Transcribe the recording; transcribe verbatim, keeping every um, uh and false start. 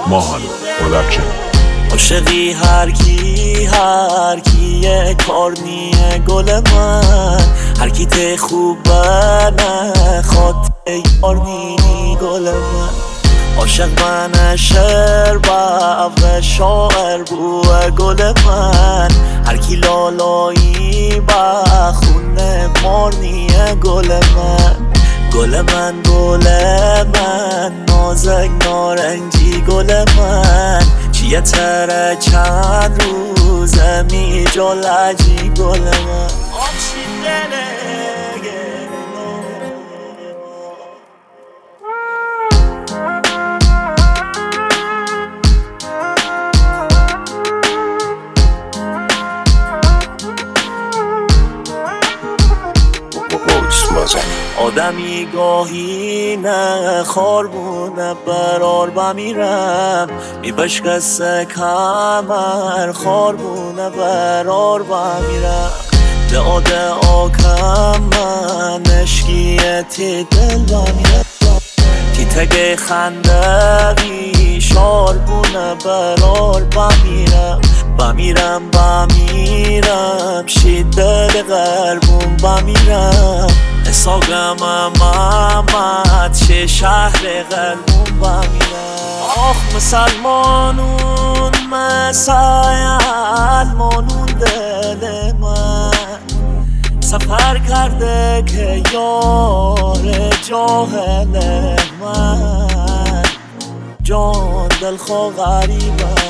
ماهان پروداکشن. عاشقی هر کی هر کیه کارنیه گل من، هر کی ته خوبه نخواد یارنی گل من. عاشق من شعر و شاعر بوه گل من، هر کی لالایی بخونه مارنیه گل من. گل من گل من نازک نارنجی گل من، چیه تره چند روزه می جلجی گل من. آبشین آدمی گاهی نه خاربونه برار بمیرم، می بشکسته کمر خاربونه برار بمیرم. ده آده آکم من اشکیه تی دل بمیرم، تی تگه خنده بی شاربونه برار بمیرم. بمیرم بمیرم شید دل قلبون بمیرم، اساقم محمد چه شهر قلبون بمیرم. آخ مسلمانون مسلمانون دل من، سفر کرده که یار جاهل من. جان دلخواه غریبه